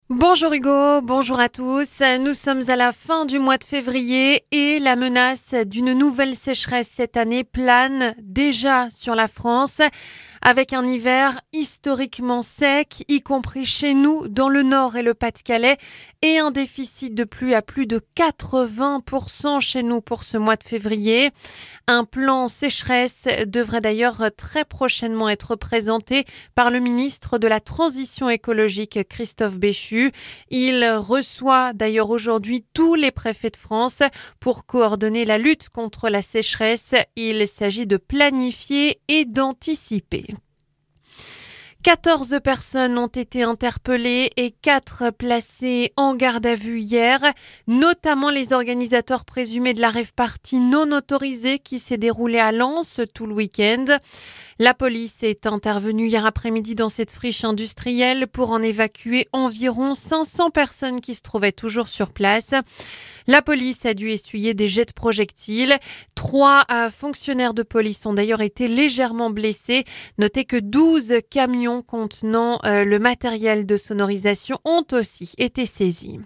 Bonjour Hugo, bonjour à tous. Nous sommes à la fin du mois de février et la menace d'une nouvelle sécheresse cette année plane déjà sur la France avec un hiver historiquement sec, y compris chez nous dans le Nord et le Pas-de-Calais, et un déficit de pluie à plus de 80% chez nous pour ce mois de février. Un plan sécheresse devrait d'ailleurs très prochainement être présenté par le ministre de la Transition écologique Christophe Béchu. Il reçoit d'ailleurs aujourd'hui tous les préfets de France pour coordonner la lutte contre la sécheresse. Il s'agit de planifier et d'anticiper. 14 personnes ont été interpellées et 4 placées en garde à vue hier, notamment les organisateurs présumés de la rave-party non autorisée qui s'est déroulée à Lens tout le week-end. La police est intervenue hier après-midi dans cette friche industrielle pour en évacuer environ 500 personnes qui se trouvaient toujours sur place. La police a dû essuyer des jets de projectiles. 3 fonctionnaires de police ont d'ailleurs été légèrement blessés. Notez que 12 camions contenant le matériel de sonorisation ont aussi été saisis.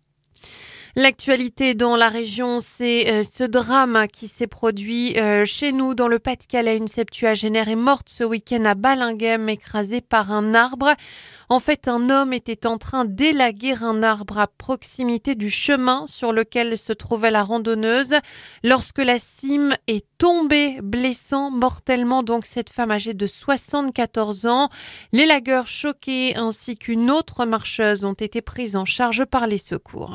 L'actualité dans la région, c'est ce drame qui s'est produit chez nous dans le Pas-de-Calais. Une septuagénaire est morte ce week-end à Ballinguem, écrasée par un arbre. En fait, un homme était en train d'élaguer un arbre à proximité du chemin sur lequel se trouvait la randonneuse lorsque la cime est tombée, blessant mortellement donc cette femme âgée de 74 ans. L'élagueur choqué ainsi qu'une autre marcheuse ont été prises en charge par les secours.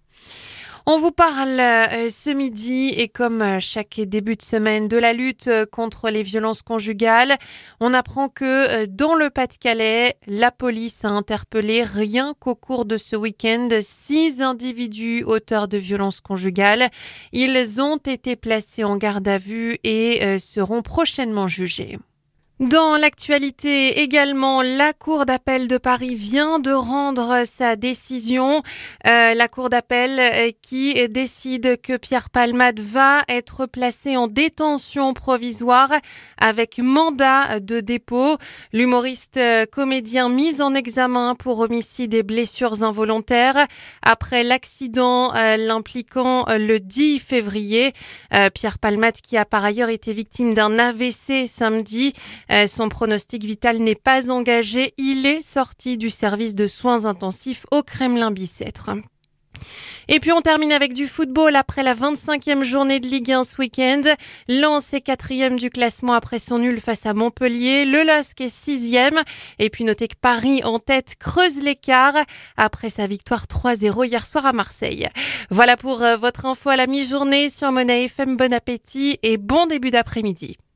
On vous parle ce midi et comme chaque début de semaine de la lutte contre les violences conjugales. On apprend que dans le Pas-de-Calais, la police a interpellé rien qu'au cours de ce week-end 6 individus auteurs de violences conjugales. Ils ont été placés en garde à vue et seront prochainement jugés. Dans l'actualité également, la Cour d'appel de Paris vient de rendre sa décision. La Cour d'appel qui décide que Pierre Palmade va être placé en détention provisoire avec mandat de dépôt. L'humoriste comédien mis en examen pour homicide et blessures involontaires après l'accident l'impliquant le 10 février. Pierre Palmade qui a par ailleurs été victime d'un AVC samedi. Son pronostic vital n'est pas engagé. Il est sorti du service de soins intensifs au Kremlin-Bicêtre. Et puis on termine avec du football après la 25e journée de Ligue 1 ce week-end. Lens est 4e du classement après son nul face à Montpellier. Le LOSC est 6e. Et puis notez que Paris en tête creuse l'écart après sa victoire 3-0 hier soir à Marseille. Voilà pour votre info à la mi-journée sur Monnaie FM. Bon appétit et bon début d'après-midi.